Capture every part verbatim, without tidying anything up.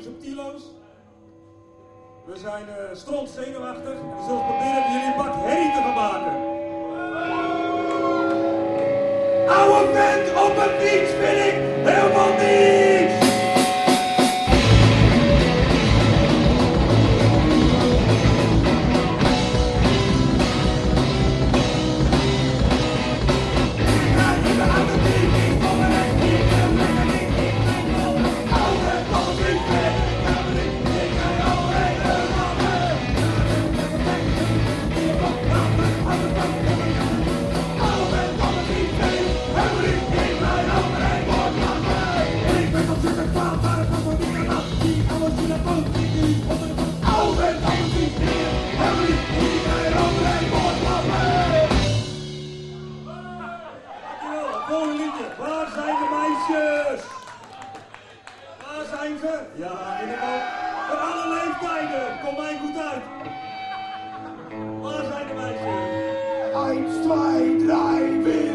subtieloos. We zijn uh, stront zenuwachtig en we zullen proberen jullie een bak herrie te gaan maken. Oude vent op een fiets vind ik helemaal niets! Ja, inderdaad. Voor alle leeftijden. Kom mij goed uit. Waar zijn de meisjes? één, twee, drie, vier.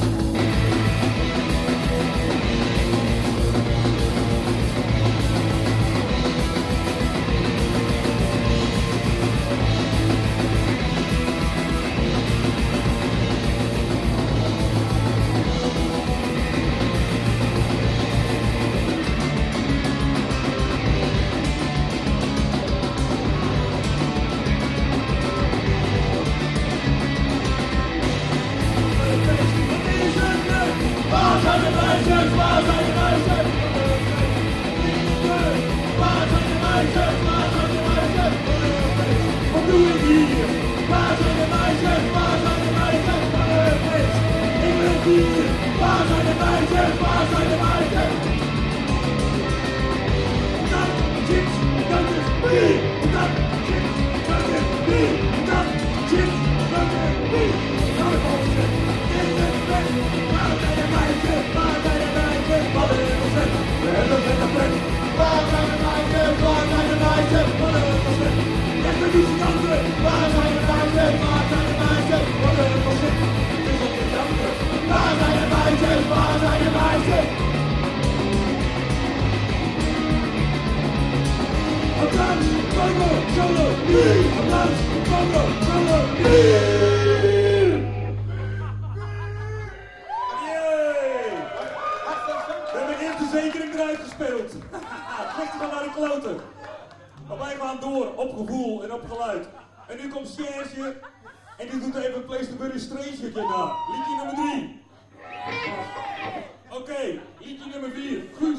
En nu komt Serge en die doet even een Place to Bury Strange na. Liedje nummer drie. Oké, okay, liedje nummer vier. Guus.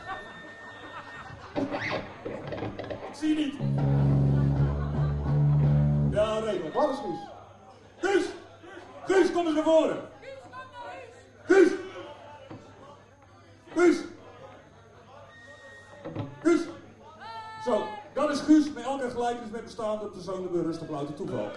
Ik zie je niet. Ja, regel. Wat is Guus? Guus! Guus, kom eens naar voren. Guus! Guus! Guus! Zo. Dat is Guus, met elke gelijkenis met bestaande personen berust op louter toeval.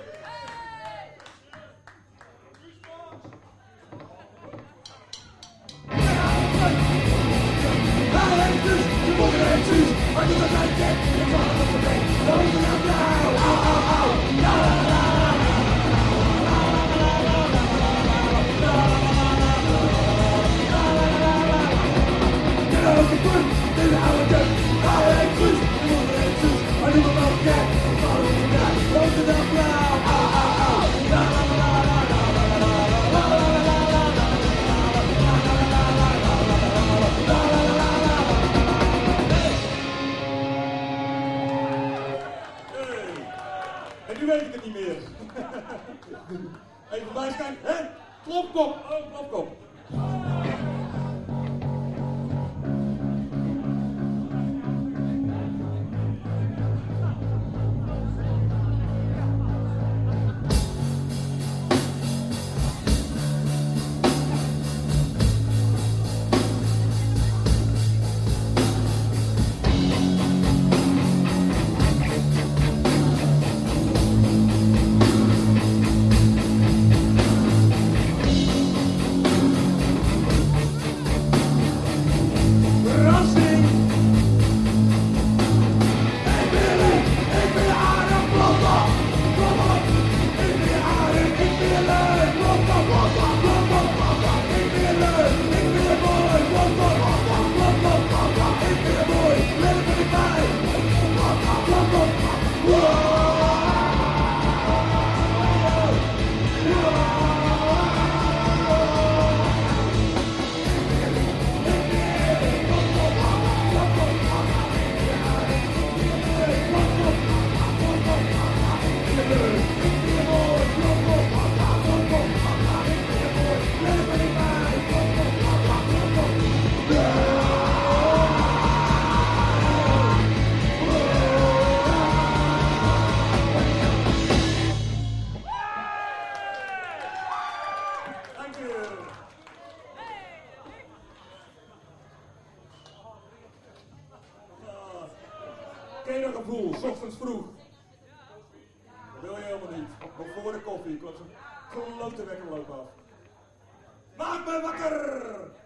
Ken je dat gevoel, 's ochtends vroeg? Dat wil je helemaal niet. Nog voor de koffie, ik klop zo'n klote wekkerloop af. Maak me wakker!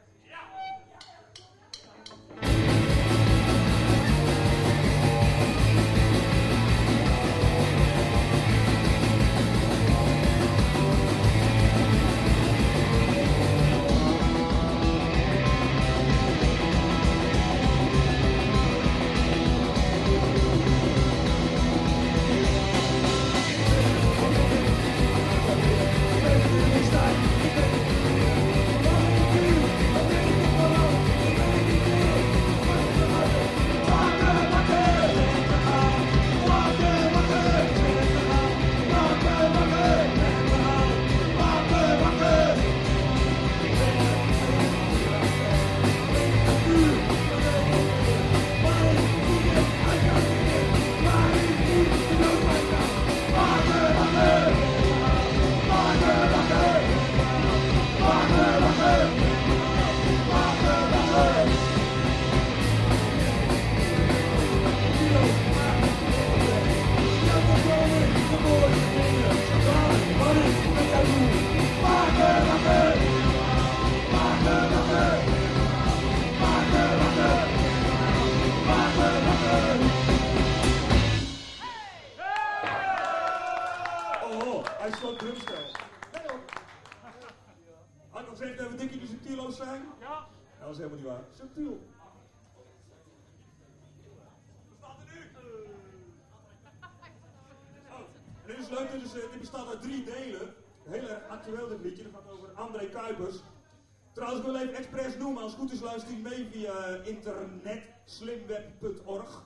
Dit bestaat uit drie delen. Heel erg actueel dit liedje, dat gaat over André Kuipers. Trouwens, ik wil even expres noemen, als het goed is luister je mee via internet, slimweb punt org.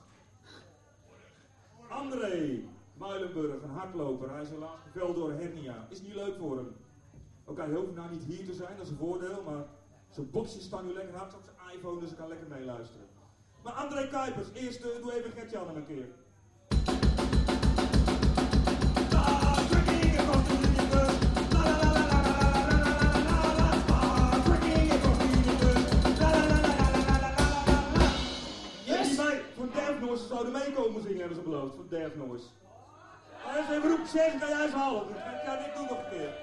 André Muilenburg, een hardloper, hij is helaas geveld door hernia. Is niet leuk voor hem. Oké, hij hoeft nou niet hier te zijn, dat is een voordeel, maar zijn boxjes staan nu lekker hard op zijn iPhone, dus ik kan lekker meeluisteren. Maar André Kuipers, eerst uh, doe even Gert-Jan een keer. Ze zouden meekomen zingen, hebben ze beloofd, voor Death Noise. En als even roepen, zeg, kan jij eens halen? Ik ga dit doen nog een keer.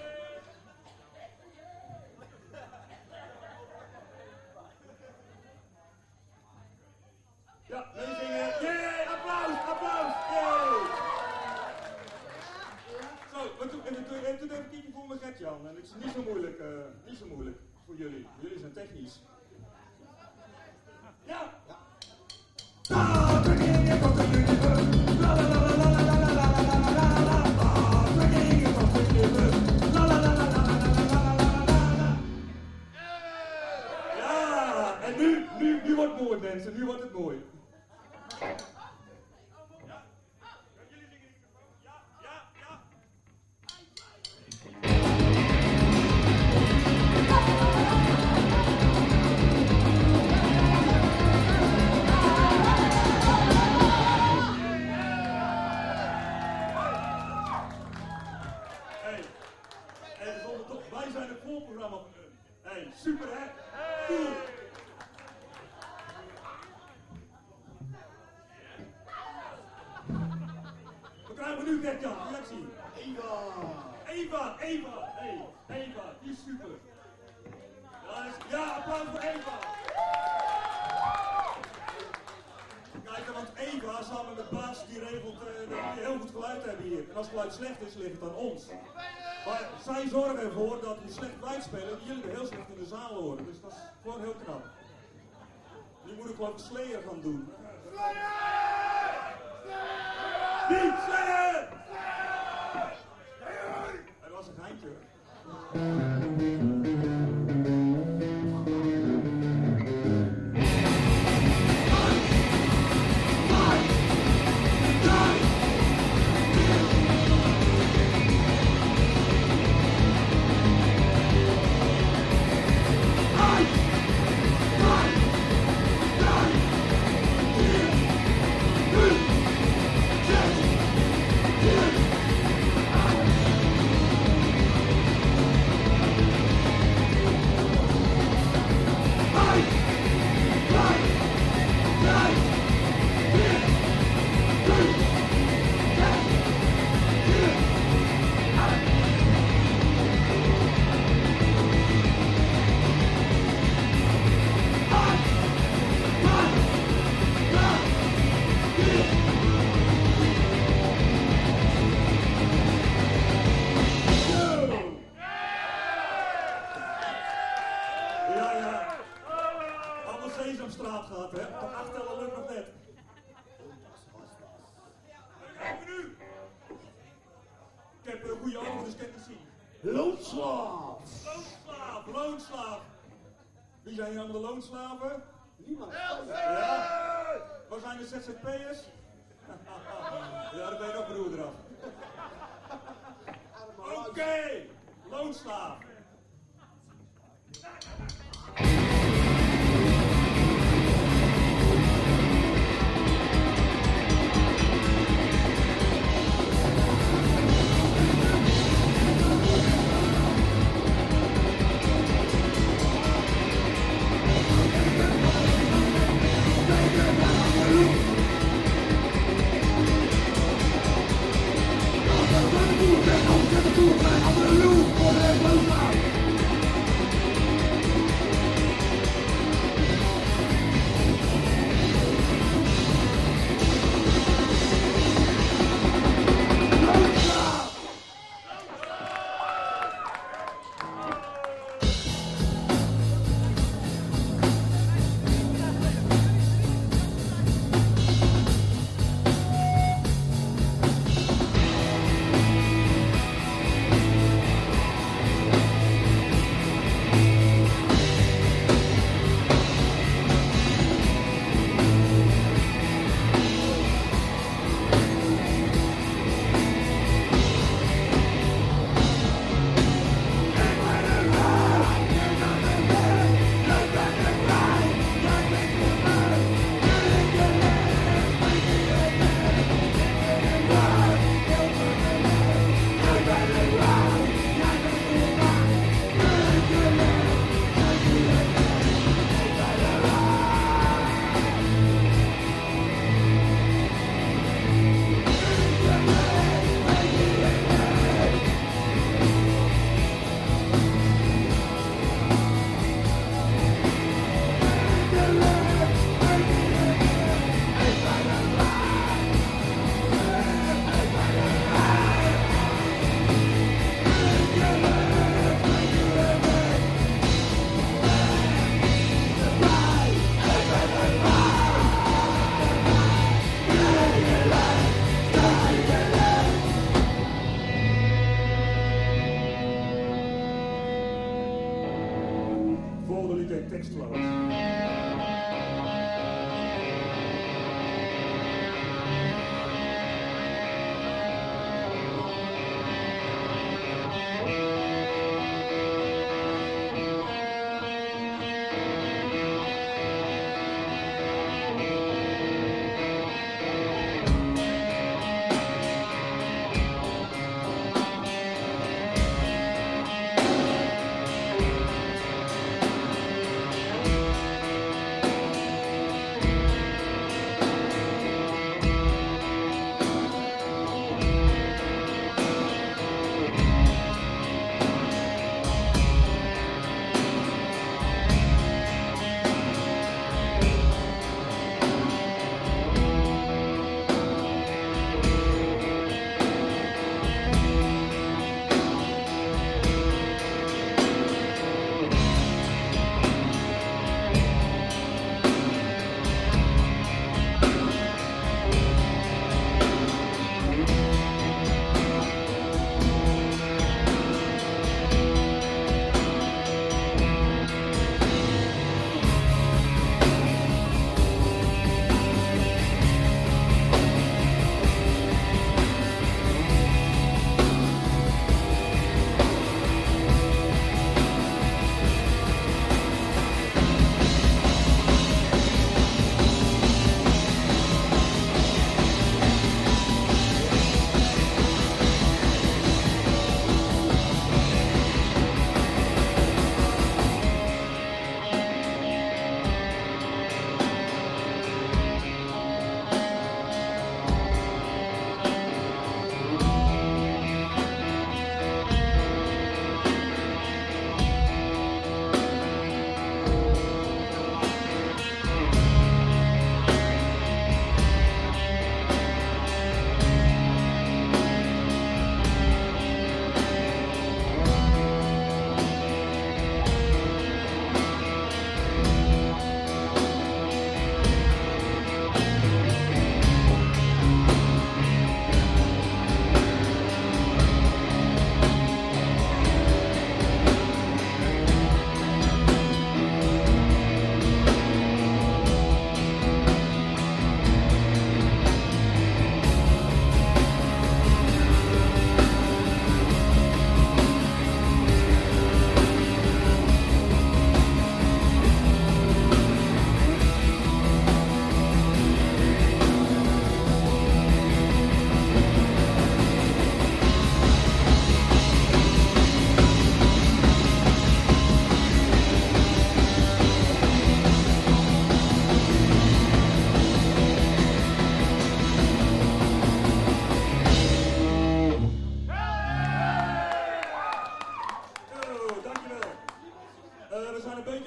Ja, meezingen. Yay, applaus, applaus, yay! Zo, we doen even een keertje voor mijn Gert-Jan. En het is niet zo moeilijk, uh, niet zo moeilijk voor jullie. Jullie zijn technisch. Ja! Ja. Ja, en nu, nu, nu wordt het mooi mensen, nu wordt het mooi. Hey, super hè? Cool! Wat krijgen we nu, Gert-Jan? Reactie? Eva! Eva, Eva! Hey, Eva, die is super! Ja, applaus voor Eva! Kijk, want Eva samen met Baas die regelt uh, dat we heel goed geluid hebben hier. En als het geluid slecht is, ligt het aan ons. Maar zij zorgen ervoor dat we slecht geluid spelen en jullie er heel slecht in de zaal horen. Dus dat is gewoon heel knap. Nu moet ik gewoon Slayer gaan doen. Slayer! Wie? Slayer! Dat was een geintje hoor. Sesamstraat gehad, hè? Tot acht tellen lukt nog net. Even nu! Ik heb een goede ogen, dus ik kan het niet zien. Loonslaaf! Loonslaaf, loonslaaf! Wie zijn hier allemaal de loonslaven? Niemand. Ja? Waar zijn de Z Z P'ers? Ja, daar ben je ook broeder af. Oké, okay. Loonslaaf.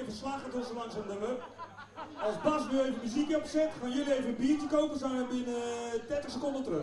verslag het ons langzaam nummer. Als Bas nu even muziek opzet, gaan jullie even een biertje kopen, zijn we binnen dertig seconden terug.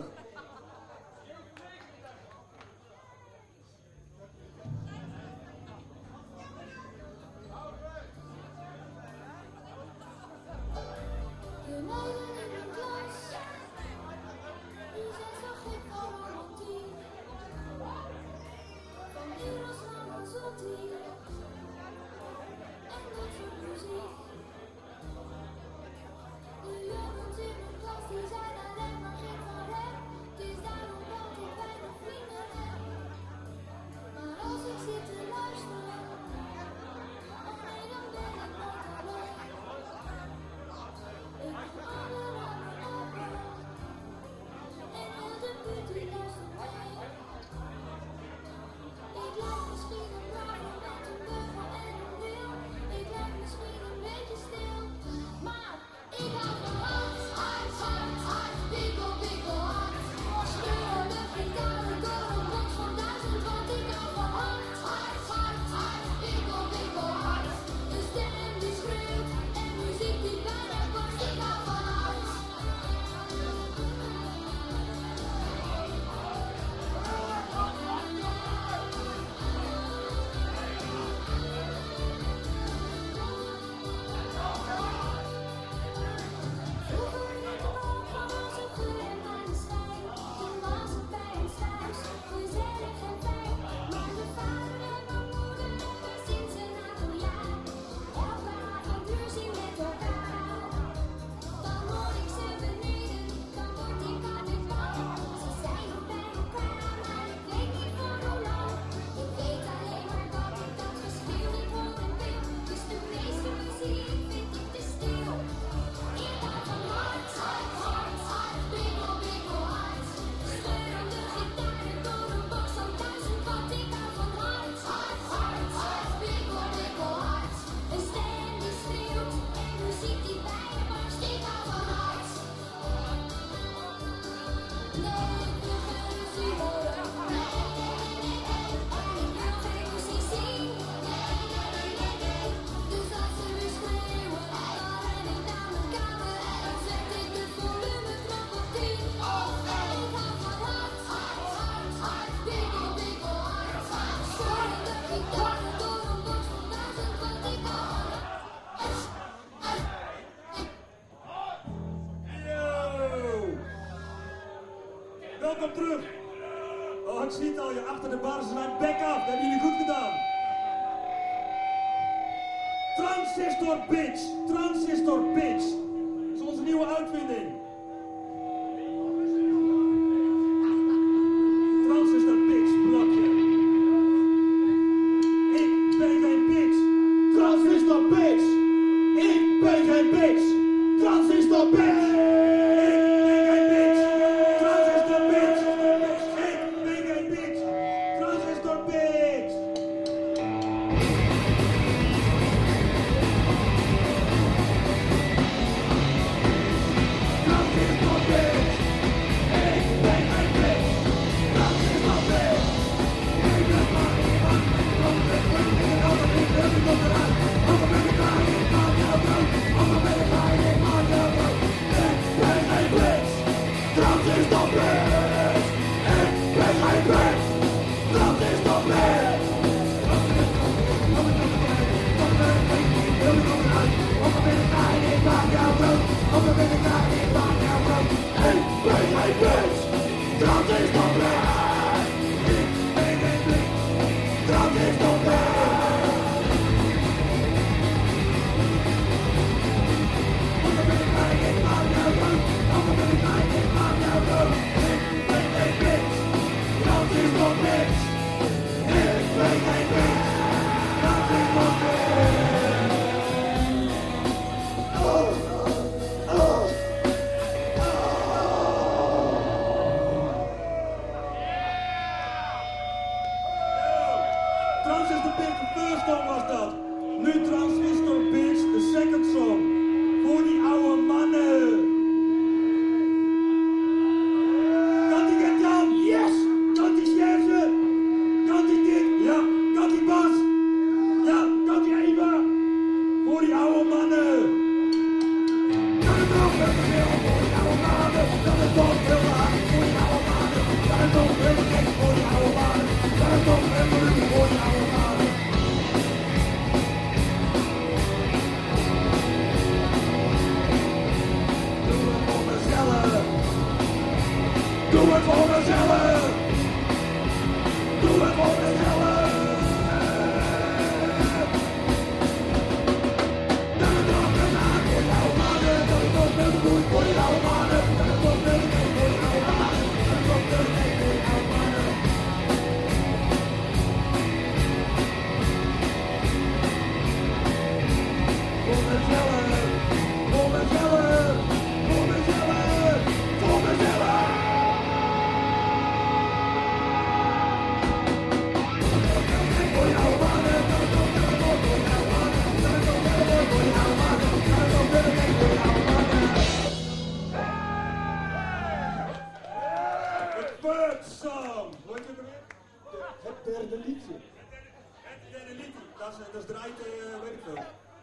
Welkom terug. Oh, ik zie het al, je achter de bar, ze zijn back up. Dat hebben jullie goed gedaan. Transistor Bitch. Transistor Bitch. Dat is onze nieuwe uitvinding. Transistor Bitch, blokje. Ik ben geen bitch. Transistor Bitch. Ik ben geen bitch. Transistor Bitch. I'm Dat draait, uh, weet ik veel.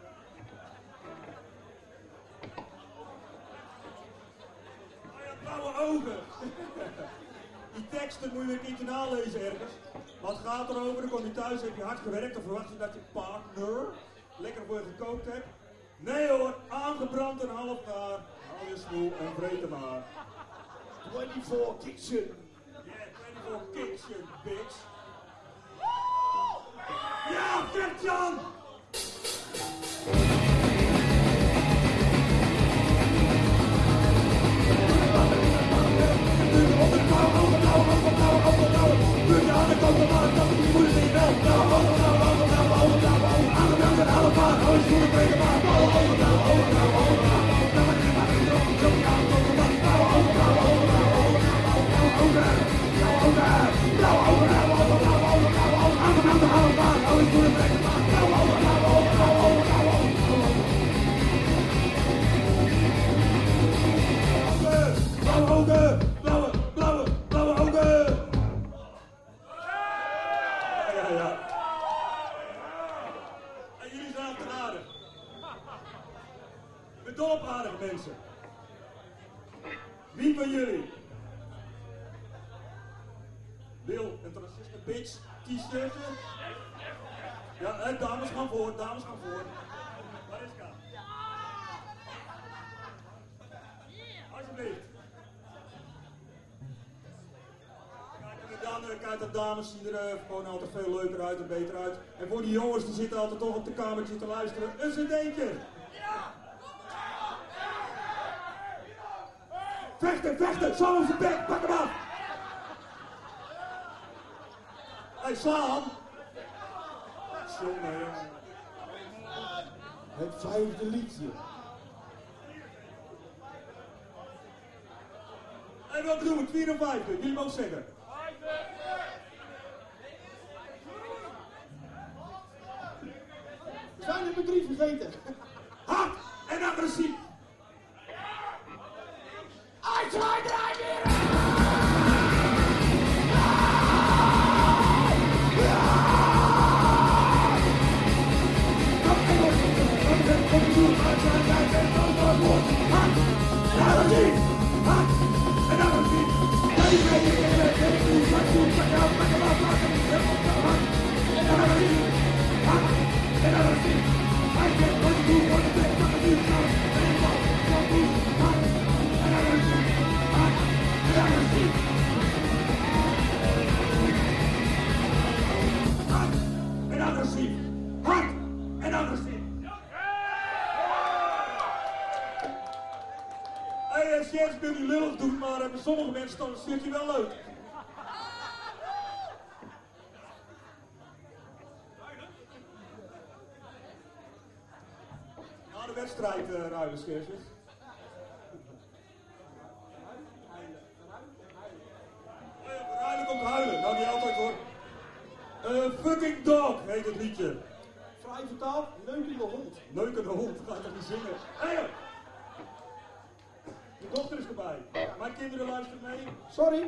Oh ja, blauwe ogen. Die teksten moet je weer een keertje nalezen ergens. Wat gaat erover? Dan kom je thuis, heb je hard gewerkt, dan verwacht je dat je partner lekker voor je gekookt hebt. Nee hoor, aangebrand en half gaar. Hou je smoel en vreet hem maar. twenty-four kitchen. Yeah, twenty-four kitchen, bitch. Ja, Gert-Jan! Blauwe ogen! Blauwe, blauwe, blauwe ogen! Ja, ja, ja. En jullie zijn aan het aardig. Ik ben dol op aardige mensen. Wie van jullie wil een transistor bitch t-shirtje? Ja, hè, dames gaan voor, dames gaan voor. Waar is Ka? Alsjeblieft. Kijk, en dan kijk, de dames zien er uh, gewoon altijd veel leuker uit en beter uit. En voor die jongens die zitten altijd toch op de kamertje te luisteren, een cd'tje. Vechten, vechten, zo op zijn bek, pak hem af. Hey, slaan. Jongen, jongen. Het vijfde liedje. Hé, hey, welke doen we? Vier of vijfde? Jullie mogen zeggen. We zijn nummer drie vergeten. Hard en agressief. I try draai weer! Ik wil niet lullig doen, maar uh, sommige mensen dan een stukje wel leuk. Na de wedstrijd, uh, ruilen, skeersjes. Uh, ruilen komt huilen, nou niet altijd hoor. Uh, fucking dog heet het liedje. Vrij vertaald, neukende hond. Neukende hond, ga je toch niet zingen? Hey, de dochter is erbij. Mijn kinderen luisteren mee. Sorry.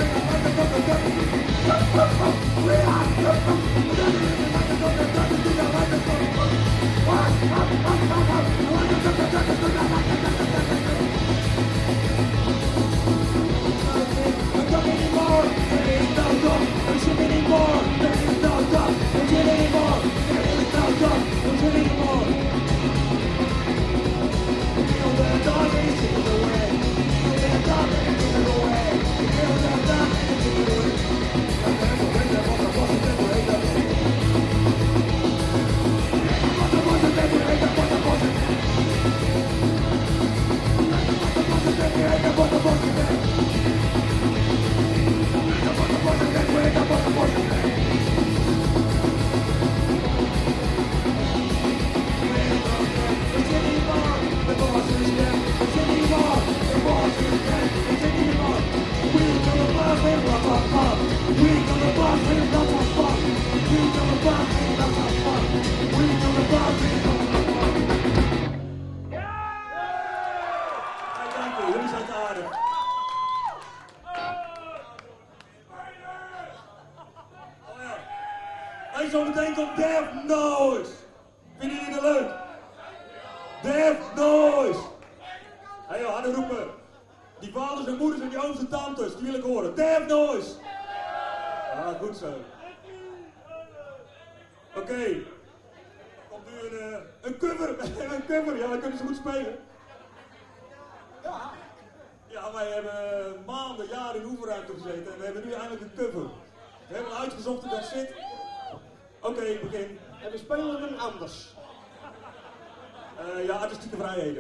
We are Death Noise! Vinden jullie het leuk? Death Noise! Hé hey, joh, harder roepen. Die vaders en moeders en die ooms en tantes, die wil ik horen. Death Noise! Ah, goed zo. Oké. Okay. Komt nu een, uh, een cover. Een cover, ja, wij kunnen ze goed spelen. Ja. Ja, wij hebben maanden, jaren in oefenruimte gezeten en we hebben nu eindelijk een cover. We hebben uitgezocht hoe dat zit. Oké, okay, ik begin. En we spelen hem anders. Uh, ja, artistieke vrijheden.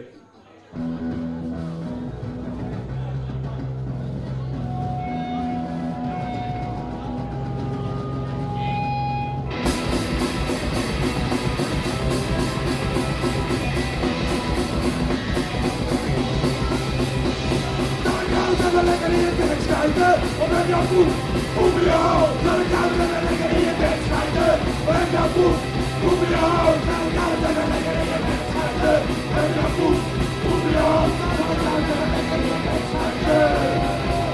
Of heb je al goed? Hoe ben je hoofd? Zal ik jou even lekker in je bed schijten? Of heb je al goed? Hoe ben je hoofd? Zal ik jou even lekker in je bed schijten? Heb je al goed? Hoe ben je hoofd? Zal ik jou even lekker in je bed schijten?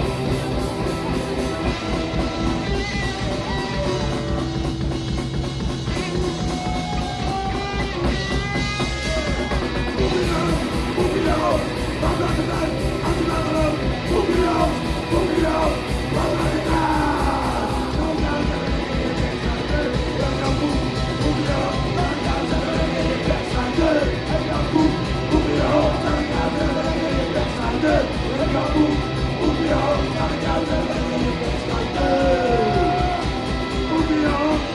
Hoe ben je hoofd? Hoe ben je hoofd? Wat gaat er uit? Als je maar gelooft. Hoe ben je hoofd? Hoe ben je hoofd? Wat gaat er uit? Zal ik jou even lekker in je bed schijten? Heb je al goed? Hoe ben je hoofd? Zal ik jou even lekker in je bed schijten? Heb je al goed? Hoe ben je hoofd? Zal ik jou even lekker in je bed schijten? Heb je al goed? Hoe ben je hoofd? Zal ik jou even lekker in je bed schijten? Hoe ben je hoofd?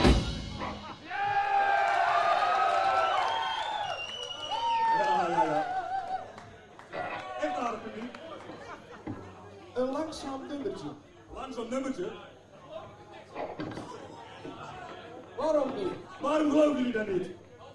Ja, ja, ja. Echt aardig publiek. Een langzaam nummertje. Langzaam nummertje. Waarom niet? Waarom geloven jullie dat niet?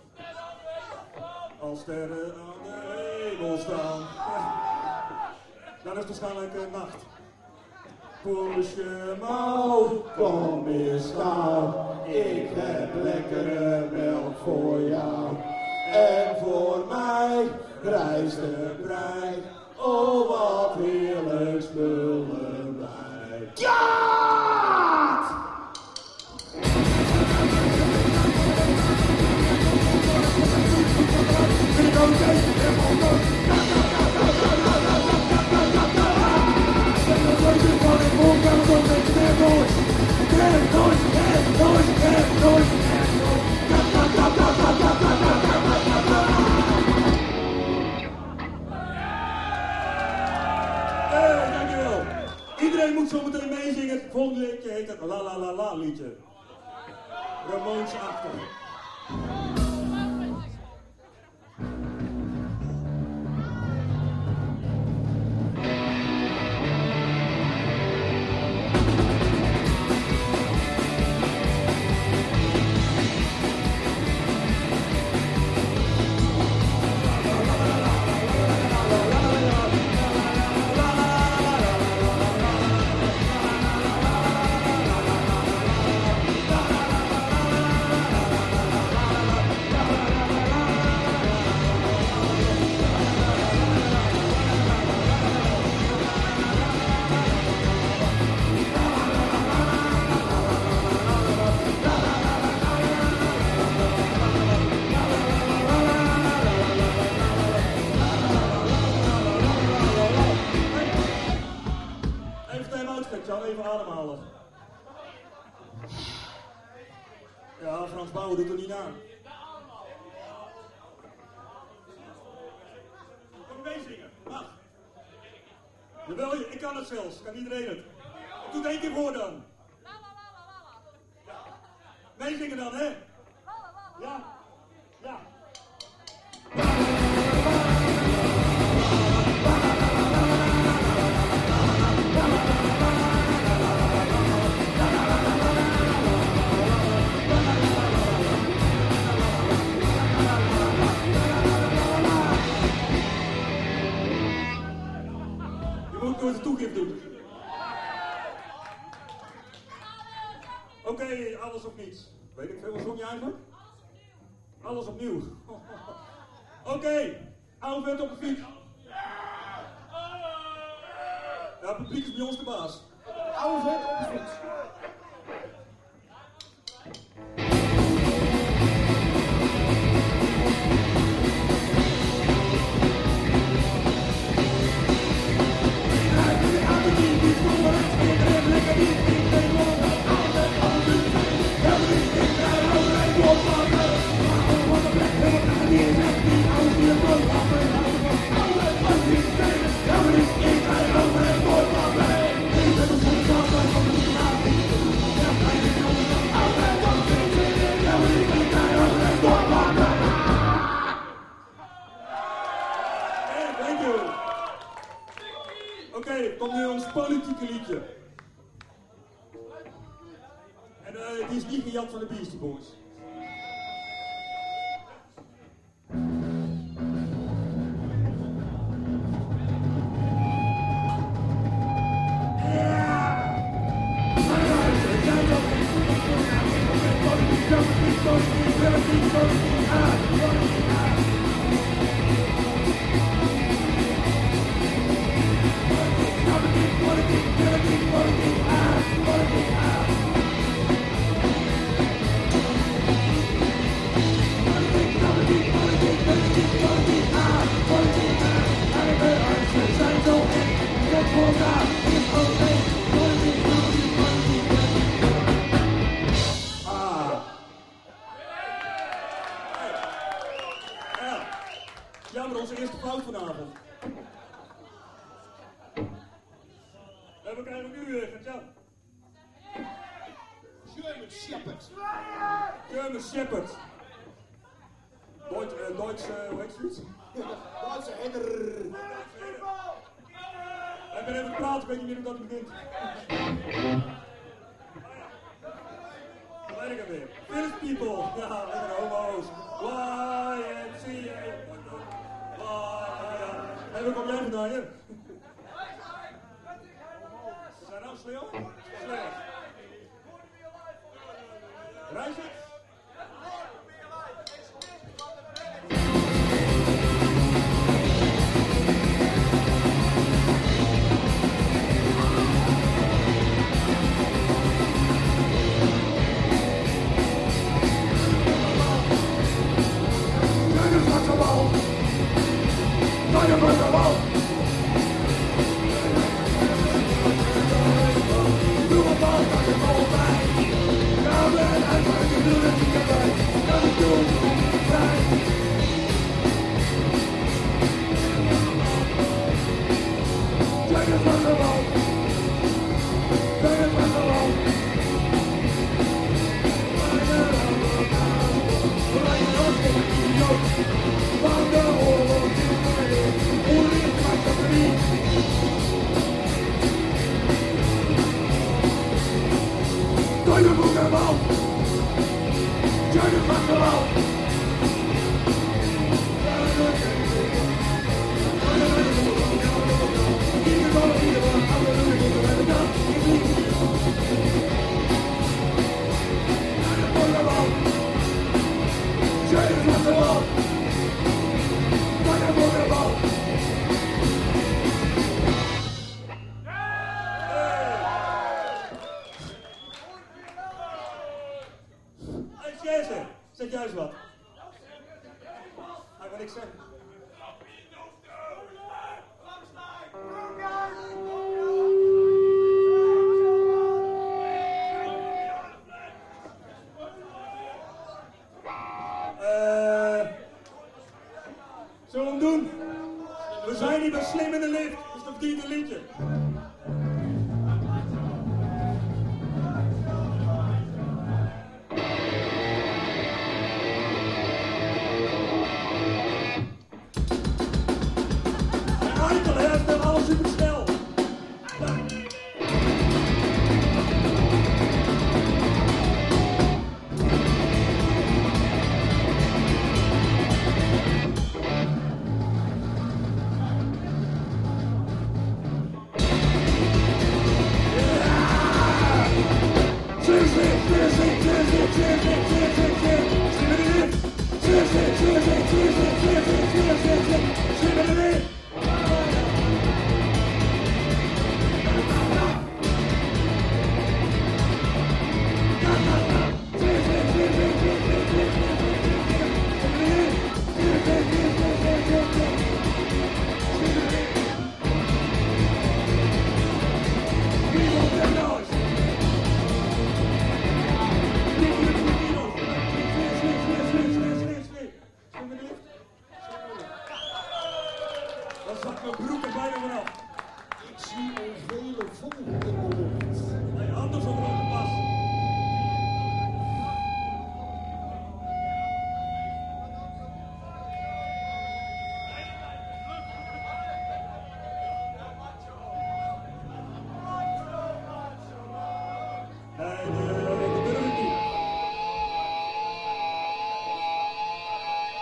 Als sterren aan de hemel staan. Dan is het waarschijnlijk uh, nacht. Push je mouw, kom eens gauw. Ik heb lekkere melk voor jou. En voor mij reist de brein. Oh, wat heerlijk spullen bij. Ja! Hey, dankjewel. Iedereen moet zo meteen meezingen. Het volgende liedje heet het La La La La liedje. Ramones-achtig. Even ademhalen. Ja, Frans Bauer doet er niet aan. Kom meezingen. Mag. Jawel, ik kan het zelfs. Kan iedereen het. Ik doe het één keer voor dan. Meezingen dan, hè? Ja. Ja. Moet door de toegift doen. Oké, okay, alles of niets. Weet ik veel, wat zong je eigenlijk? Alles opnieuw. Oké, okay, oude vent op de fiets. Ja, het publiek is bij ons de baas. Oude vent op de fiets. gejat van de Beastie Boys. Jammer, onze eerste fout vanavond. En we krijgen nu weer, Gert-Jan. German Shepherd. German Shepherd. Duits, uh, Duits, uh, hoe heet zoiets? Duitse herder. Ik ben even praten, ik weet niet meer hoe dat begint. Dan weet ik het weer. Village People. Ja, lekker homo's. Y M C A. Hé, waar kom jij vandaan, hè? Zijn nou stil? Slecht. Reis het? Zeg juist wat. Hij wil niks zeggen. Uh, zullen we hem doen? We zijn niet meer slim in de lift, dus dat verdient een liedje.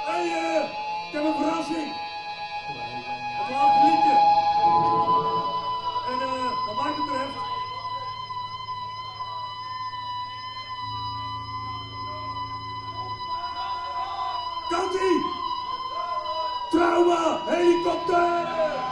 Hé, hey, uh, ik heb een verrassing. Het laatste liedje. En uh, wat mij betreft... Kant-ie! Trauma, helikopter!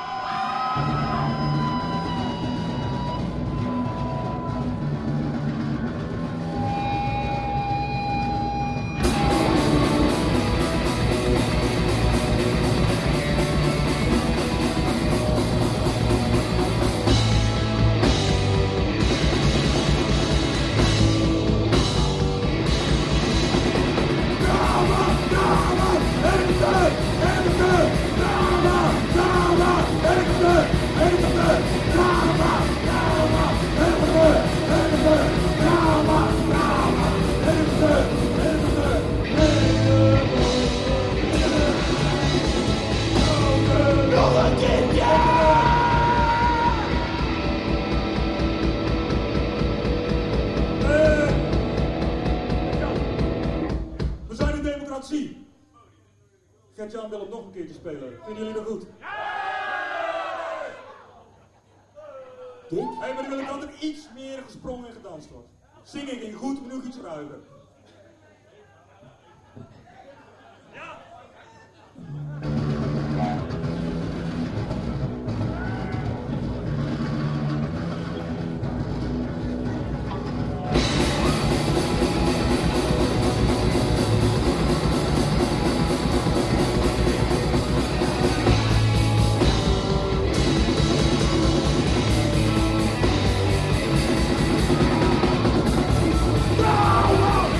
Gert-Jan wil het nog een keer te spelen. Vinden jullie dat goed? Dick? Hé, hey, maar dan wil ik altijd iets meer gesprongen en gedanst wordt. Zingen ging goed, maar nu iets ruiger. Ja!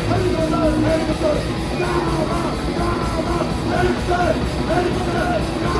Hey, hey, hey, hey, hey, hey,